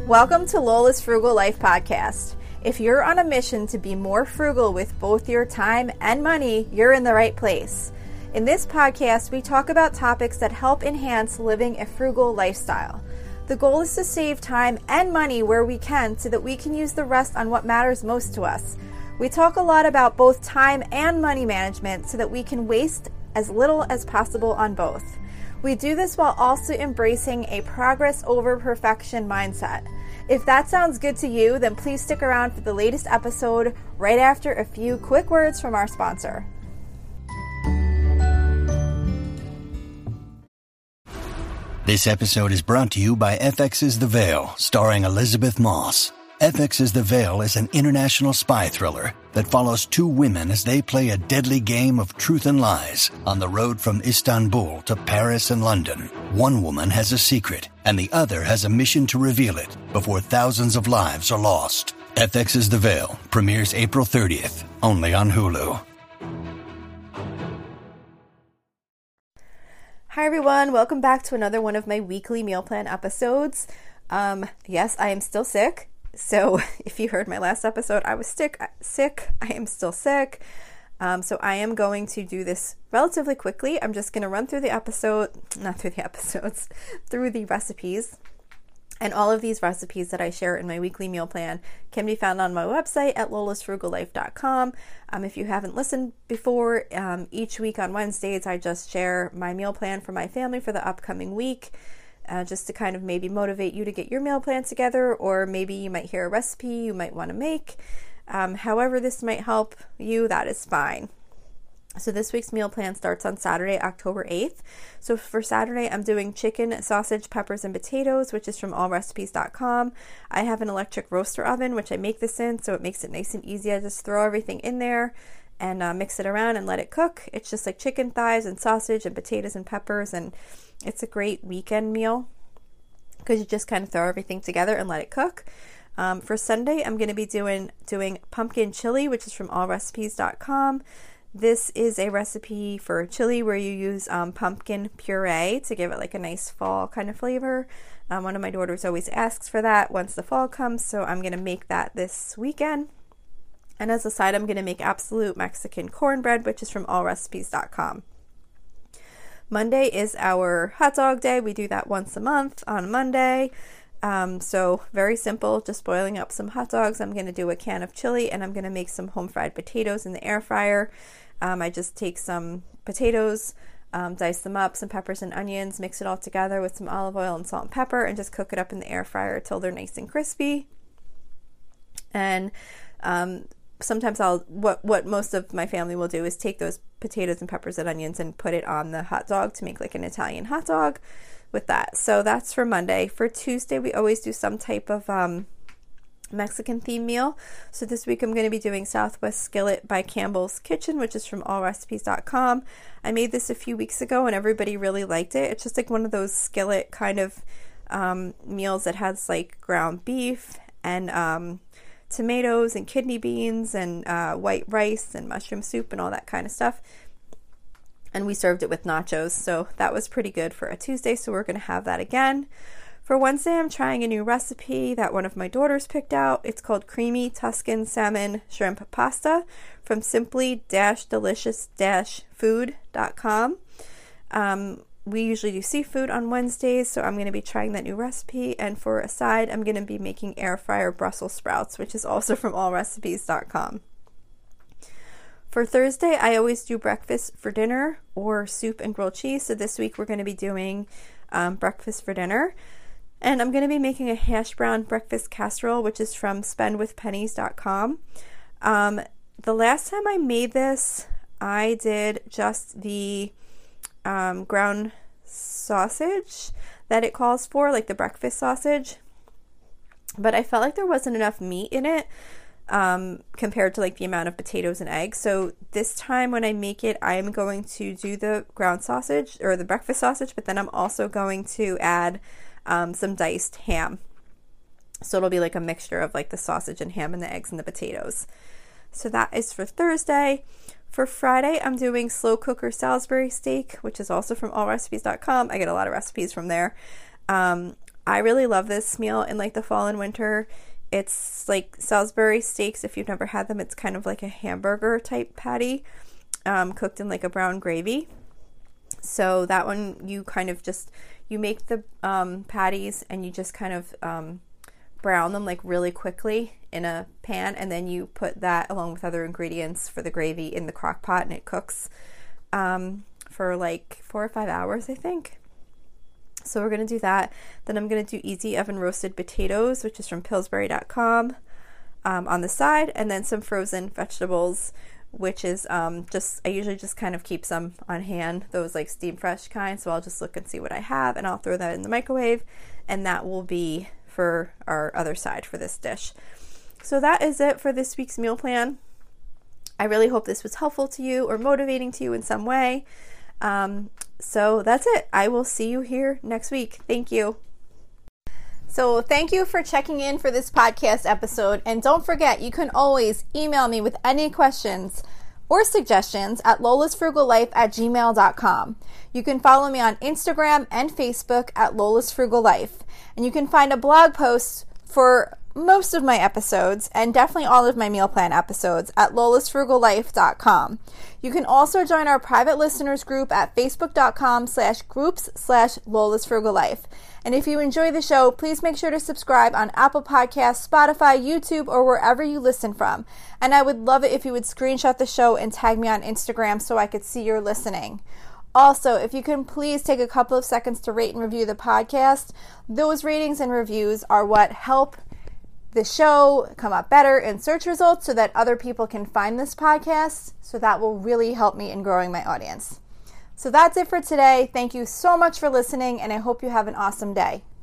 Welcome to Lola's Frugal Life Podcast. If you're on a mission to be more frugal with both your time and money, you're in the right place. In this podcast, we talk about topics that help enhance living a frugal lifestyle. The goal is to save time and money where we can so that we can use the rest on what matters most to us. We talk a lot about both time and money management so that we can waste as little as possible on both. We do this while also embracing a progress over perfection mindset. If that sounds good to you, then please stick around for the latest episode right after a few quick words from our sponsor. This episode is brought to you by FX's The Veil, starring Elizabeth Moss. FX's The Veil is an international spy thriller that follows two women as they play a deadly game of truth and lies on the road from Istanbul to Paris and London. One woman has a secret, and the other has a mission to reveal it before thousands of lives are lost. FX's The Veil premieres April 30th, only on Hulu. Hi everyone, welcome back to another one of my weekly meal plan episodes. Yes, I am still sick. So if you heard my last episode, I was sick. I am still sick. So I am going to do this relatively quickly. I'm just going to run through the recipes. And all of these recipes that I share in my weekly meal plan can be found on my website at lolasfrugallife.com. If you haven't listened before, each week on Wednesdays, I just share my meal plan for my family for the upcoming week. Just to kind of maybe motivate you to get your meal plan together, or maybe you might hear a recipe you might want to make. However this might help you, that is fine. So this week's meal plan starts on Saturday, October 8th. So for Saturday, I'm doing chicken, sausage, peppers, and potatoes, which is from allrecipes.com. I have an electric roaster oven, which I make this in, so it makes it nice and easy. I just throw everything in there and mix it around and let it cook. It's just like chicken thighs and sausage and potatoes and peppers, and it's a great weekend meal because you just kind of throw everything together and let it cook. For Sunday, I'm going to be doing pumpkin chili, which is from allrecipes.com. This is a recipe for chili where you use pumpkin puree to give it like a nice fall kind of flavor. One of my daughters always asks for that once the fall comes, so I'm going to make that this weekend. And as a side, I'm going to make absolute Mexican cornbread, which is from allrecipes.com. Monday is our hot dog day. We do that once a month on Monday. So very simple, just boiling up some hot dogs. I'm going to do a can of chili, and I'm going to make some home fried potatoes in the air fryer. I just take some potatoes, dice them up, some peppers and onions, mix it all together with some olive oil and salt and pepper, and just cook it up in the air fryer till they're nice and crispy. And sometimes what most of my family will do is take those potatoes and peppers and onions and put it on the hot dog to make like an Italian hot dog with that. So that's for Monday. For Tuesday, we always do some type of Mexican themed meal. So this week I'm going to be doing Southwest Skillet by Campbell's Kitchen, which is from allrecipes.com. I made this a few weeks ago and everybody really liked it. It's just like one of those skillet kind of meals that has like ground beef and tomatoes and kidney beans and white rice and mushroom soup and all that kind of stuff. And we served it with nachos, so that was pretty good for a Tuesday, so we're going to have that again. For Wednesday, I'm trying a new recipe that one of my daughters picked out. It's called Creamy Tuscan Salmon Shrimp Pasta from simply-delicious-food.com. We usually do seafood on Wednesdays, so I'm going to be trying that new recipe. And for a side, I'm going to be making air fryer Brussels sprouts, which is also from allrecipes.com. For Thursday, I always do breakfast for dinner or soup and grilled cheese. So this week, we're going to be doing breakfast for dinner. And I'm going to be making a hash brown breakfast casserole, which is from spendwithpennies.com. The last time I made this, I did just the ground sausage that it calls for, like the breakfast sausage, but I felt like there wasn't enough meat in it compared to like the amount of potatoes and eggs. So this time when I make it, I'm going to do the ground sausage or the breakfast sausage, but then I'm also going to add some diced ham. So it'll be like a mixture of like the sausage and ham and the eggs and the potatoes. So that is for Thursday. For Friday, I'm doing slow cooker Salisbury steak, which is also from allrecipes.com. I get a lot of recipes from there. I really love this meal in like the fall and winter. It's like Salisbury steaks. If you've never had them, it's kind of like a hamburger type patty, cooked in like a brown gravy. So that one, you kind of just, you make the patties and you just kind of brown them like really quickly in a pan, and then you put that along with other ingredients for the gravy in the crock pot, and it cooks for like 4 or 5 hours, I think. So we're going to do that. Then I'm going to do easy oven roasted potatoes, which is from Pillsbury.com, on the side, and then some frozen vegetables, which is I usually just kind of keep some on hand, those like steam fresh kind. So I'll just look and see what I have, and I'll throw that in the microwave, and that will be for our other side for this dish. So that is it for this week's meal plan. I really hope this was helpful to you or motivating to you in some way. So that's it. I will see you here next week. Thank you. So thank you for checking in for this podcast episode. And don't forget, you can always email me with any questions or suggestions at lolasfrugallife@gmail.com. You can follow me on Instagram and Facebook at lolasfrugallife. And you can find a blog post for most of my episodes, and definitely all of my meal plan episodes, at lolasfrugallife.com. You can also join our private listeners group at facebook.com/groups/lolasfrugallife. And if you enjoy the show, please make sure to subscribe on Apple Podcasts, Spotify, YouTube, or wherever you listen from. And I would love it if you would screenshot the show and tag me on Instagram so I could see you're listening. Also, if you can please take a couple of seconds to rate and review the podcast. Those ratings and reviews are what help the show come up better in search results so that other people can find this podcast. So that will really help me in growing my audience. So that's it for today. Thank you so much for listening, and I hope you have an awesome day.